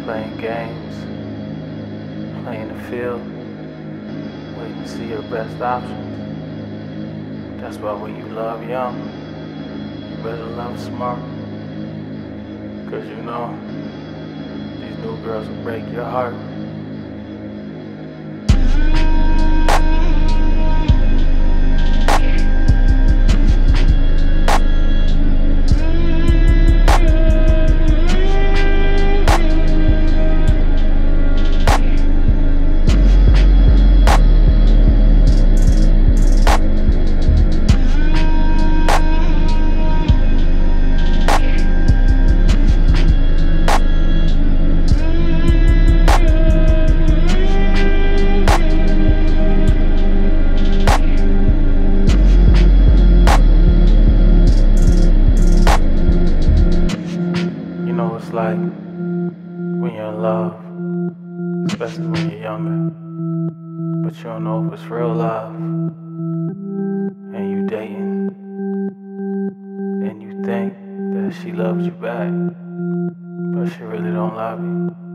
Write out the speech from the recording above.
playing games, playing the field, waiting to see your best options. That's why when you love young, you better love smart. Cause you know, these new girls will break your heart. You know it's like when you're in love, especially when you're younger, but you don't know if it's real love, and you dating, and you think that she loves you back, but she really don't love you.